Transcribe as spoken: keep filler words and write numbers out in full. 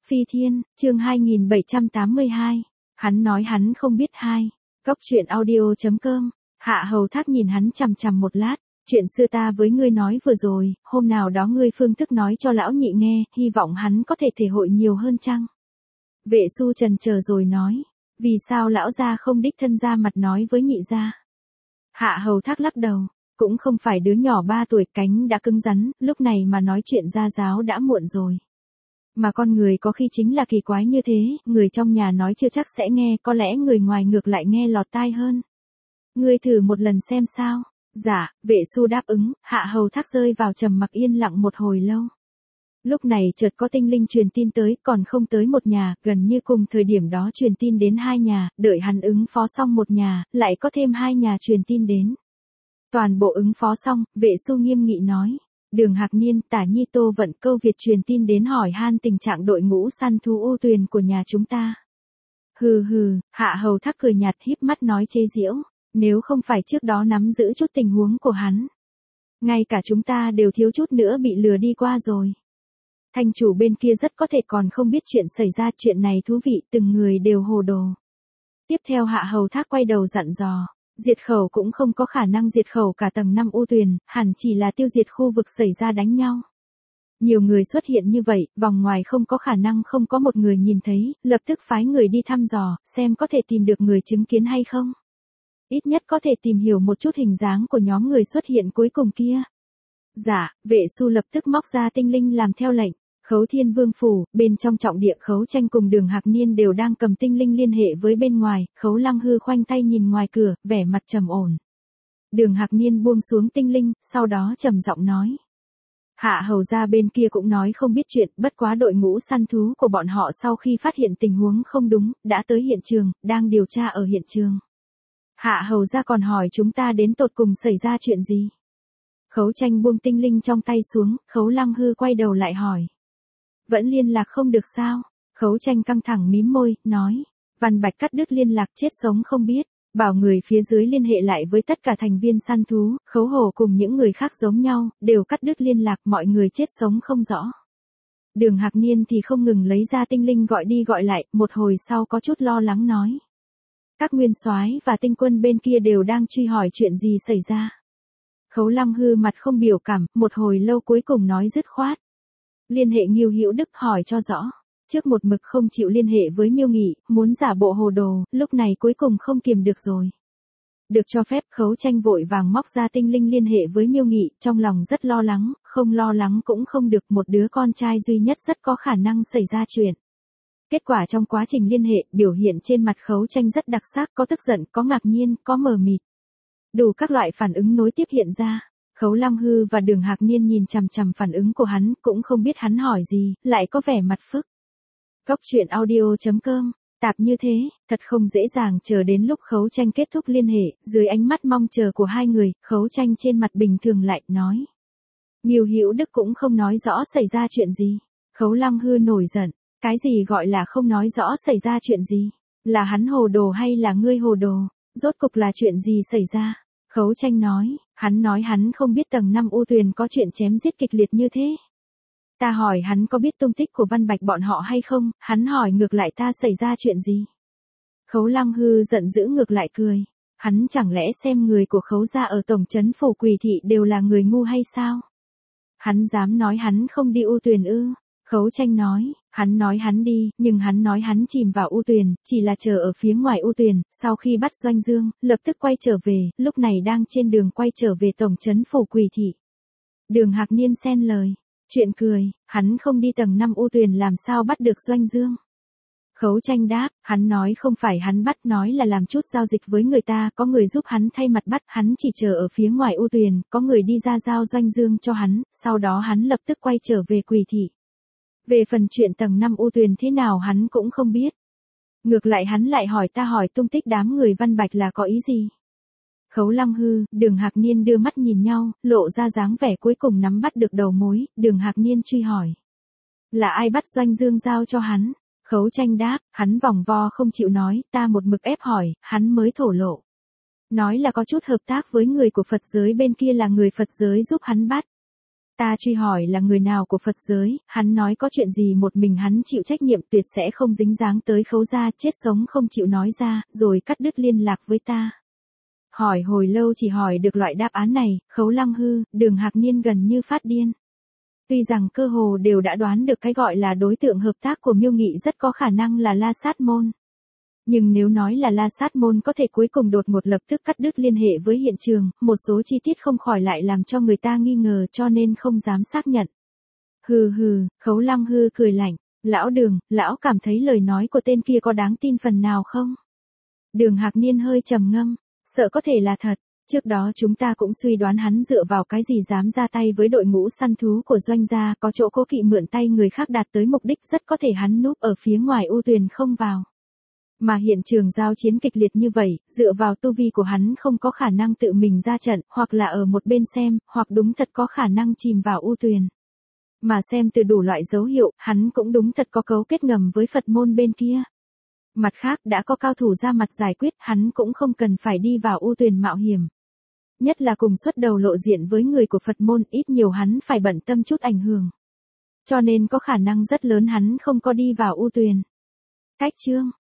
Phi Thiên, chương hai nghìn bảy trăm tám mươi hai. Hắn nói hắn không biết hai. Góc truyện audio.com. Hạ Hầu Thác nhìn hắn chằm chằm một lát. Chuyện xưa ta với ngươi nói vừa rồi, hôm nào đó ngươi phương thức nói cho lão nhị nghe, hy vọng hắn có thể thể hội nhiều hơn chăng? Vệ Xu trần chờ rồi nói. Vì sao lão gia không đích thân ra mặt nói với nhị gia? Hạ Hầu Thác lắc đầu. Cũng không phải đứa nhỏ ba tuổi, cánh đã cứng rắn, lúc này mà nói chuyện gia giáo đã muộn rồi. Mà con người có khi chính là kỳ quái như thế, người trong nhà nói chưa chắc sẽ nghe, có lẽ người ngoài ngược lại nghe lọt tai hơn. Ngươi thử một lần xem sao. Dạ, Vệ Xu đáp ứng. Hạ Hầu Thác rơi vào trầm mặc yên lặng một hồi lâu. Lúc này chợt có tinh linh truyền tin tới, còn không tới một nhà, gần như cùng thời điểm đó truyền tin đến hai nhà, đợi hắn ứng phó xong một nhà, lại có thêm hai nhà truyền tin đến. Toàn bộ ứng phó xong, Vệ Xu nghiêm nghị nói. Đường Hạc Niên, Tả Nhi Tô Vận Câu Việt truyền tin đến hỏi han tình trạng đội ngũ săn thú U Tuyền của nhà chúng ta. Hừ hừ, Hạ Hầu Thác cười nhạt híp mắt nói chế giễu, nếu không phải trước đó nắm giữ chút tình huống của hắn. Ngay cả chúng ta đều thiếu chút nữa bị lừa đi qua rồi. Thành chủ bên kia rất có thể còn không biết chuyện xảy ra, chuyện này thú vị, từng người đều hồ đồ. Tiếp theo Hạ Hầu Thác quay đầu dặn dò. Diệt khẩu cũng không có khả năng diệt khẩu cả tầng năm U Tuyền, hẳn chỉ là tiêu diệt khu vực xảy ra đánh nhau. Nhiều người xuất hiện như vậy, vòng ngoài không có khả năng không có một người nhìn thấy, lập tức phái người đi thăm dò, xem có thể tìm được người chứng kiến hay không. Ít nhất có thể tìm hiểu một chút hình dáng của nhóm người xuất hiện cuối cùng kia. Dạ, Vệ Xu lập tức móc ra tinh linh làm theo lệnh. Khấu Thiên Vương phủ, bên trong trọng địa Khấu Tranh cùng Đường Hạc Niên đều đang cầm tinh linh liên hệ với bên ngoài, Khấu Lăng Hư khoanh tay nhìn ngoài cửa, vẻ mặt trầm ổn. Đường Hạc Niên buông xuống tinh linh, sau đó trầm giọng nói. Hạ Hầu gia bên kia cũng nói không biết chuyện, bất quá đội ngũ săn thú của bọn họ sau khi phát hiện tình huống không đúng, đã tới hiện trường, đang điều tra ở hiện trường. Hạ Hầu gia còn hỏi chúng ta đến tột cùng xảy ra chuyện gì? Khấu Tranh buông tinh linh trong tay xuống, Khấu Lăng Hư quay đầu lại hỏi. Vẫn liên lạc không được sao? Khấu Tranh căng thẳng mím môi, nói. Văn Bạch cắt đứt liên lạc chết sống không biết. Bảo người phía dưới liên hệ lại với tất cả thành viên săn thú, Khấu Hổ cùng những người khác giống nhau, đều cắt đứt liên lạc, mọi người chết sống không rõ. Đường Hạc Niên thì không ngừng lấy ra tinh linh gọi đi gọi lại, một hồi sau có chút lo lắng nói. Các nguyên soái và tinh quân bên kia đều đang truy hỏi chuyện gì xảy ra. Khấu Lăng Hư mặt không biểu cảm, một hồi lâu cuối cùng nói dứt khoát. Liên hệ Ngưu Hữu Đức hỏi cho rõ. Trước một mực không chịu liên hệ với Miêu Nghị, muốn giả bộ hồ đồ, lúc này cuối cùng không kiềm được rồi. Được cho phép, Khấu Tranh vội vàng móc ra tinh linh liên hệ với Miêu Nghị, trong lòng rất lo lắng, không lo lắng cũng không được, một đứa con trai duy nhất rất có khả năng xảy ra chuyện. Kết quả trong quá trình liên hệ, biểu hiện trên mặt Khấu Tranh rất đặc sắc, có tức giận, có ngạc nhiên, có mờ mịt. Đủ các loại phản ứng nối tiếp hiện ra. Khấu Lăng Hư và Đường Hạc Niên nhìn chằm chằm phản ứng của hắn, cũng không biết hắn hỏi gì, lại có vẻ mặt phức. Góc truyện audio.com, tạp như thế, thật không dễ dàng. Chờ đến lúc Khấu Tranh kết thúc liên hệ, dưới ánh mắt mong chờ của hai người, Khấu Tranh trên mặt bình thường lại nói. Ngưu Hữu Đức cũng không nói rõ xảy ra chuyện gì. Khấu Lăng Hư nổi giận, cái gì gọi là không nói rõ xảy ra chuyện gì? Là hắn hồ đồ hay là ngươi hồ đồ? Rốt cục là chuyện gì xảy ra? Khấu Tranh nói, hắn nói hắn không biết tầng năm U Tuyền có chuyện chém giết kịch liệt như thế. Ta hỏi hắn có biết tung tích của Văn Bạch bọn họ hay không, hắn hỏi ngược lại ta xảy ra chuyện gì. Khấu Lăng Hư giận dữ ngược lại cười. Hắn chẳng lẽ xem người của Khấu gia ở tổng trấn phủ Quỳ thị đều là người ngu hay sao? Hắn dám nói hắn không đi U Tuyền ư? Khấu Tranh nói, hắn nói hắn đi, nhưng hắn nói hắn chìm vào U Tuyền, chỉ là chờ ở phía ngoài U Tuyền, sau khi bắt Doanh Dương, lập tức quay trở về, lúc này đang trên đường quay trở về tổng trấn phủ Quỳ thị. Đường Hạc Niên xen lời, chuyện cười, hắn không đi tầng năm U Tuyền làm sao bắt được Doanh Dương? Khấu Tranh đáp, hắn nói không phải hắn bắt, nói là làm chút giao dịch với người ta, có người giúp hắn thay mặt bắt, hắn chỉ chờ ở phía ngoài U Tuyền, có người đi ra giao Doanh Dương cho hắn, sau đó hắn lập tức quay trở về Quỳ thị. Về phần chuyện tầng năm U Tuyền thế nào hắn cũng không biết. Ngược lại hắn lại hỏi ta hỏi tung tích đám người Văn Bạch là có ý gì? Khấu Lăng Hư, Đường Hạc Niên đưa mắt nhìn nhau, lộ ra dáng vẻ cuối cùng nắm bắt được đầu mối, Đường Hạc Niên truy hỏi. Là ai bắt Doanh Dương giao cho hắn? Khấu Tranh đáp, hắn vòng vo không chịu nói, ta một mực ép hỏi, hắn mới thổ lộ. Nói là có chút hợp tác với người của Phật giới bên kia là người Phật giới giúp hắn bắt. Ta truy hỏi là người nào của Phật giới, hắn nói có chuyện gì một mình hắn chịu trách nhiệm tuyệt sẽ không dính dáng tới Khấu gia, chết sống không chịu nói ra, rồi cắt đứt liên lạc với ta. Hỏi hồi lâu chỉ hỏi được loại đáp án này, Khấu Lăng Hư, Đường Hạc Niên gần như phát điên. Tuy rằng cơ hồ đều đã đoán được cái gọi là đối tượng hợp tác của Miêu Nghị rất có khả năng là La Sát Môn. Nhưng nếu nói là La Sát Môn có thể cuối cùng đột ngột lập tức cắt đứt liên hệ với hiện trường, một số chi tiết không khỏi lại làm cho người ta nghi ngờ cho nên không dám xác nhận. Hừ hừ, Khấu Lăng Hư cười lạnh, lão Đường, lão cảm thấy lời nói của tên kia có đáng tin phần nào không? Đường Hạc Niên hơi trầm ngâm, sợ có thể là thật. Trước đó chúng ta cũng suy đoán hắn dựa vào cái gì dám ra tay với đội ngũ săn thú của Doanh gia, có chỗ cố kỵ mượn tay người khác đạt tới mục đích, rất có thể hắn núp ở phía ngoài U Tuyền không vào. Mà hiện trường giao chiến kịch liệt như vậy, dựa vào tu vi của hắn không có khả năng tự mình ra trận, hoặc là ở một bên xem, hoặc đúng thật có khả năng chìm vào U Tuyền. Mà xem từ đủ loại dấu hiệu, hắn cũng đúng thật có cấu kết ngầm với Phật môn bên kia. Mặt khác đã có cao thủ ra mặt giải quyết, hắn cũng không cần phải đi vào U Tuyền mạo hiểm. Nhất là cùng xuất đầu lộ diện với người của Phật môn, ít nhiều hắn phải bận tâm chút ảnh hưởng. Cho nên có khả năng rất lớn hắn không có đi vào U Tuyền. Cách chương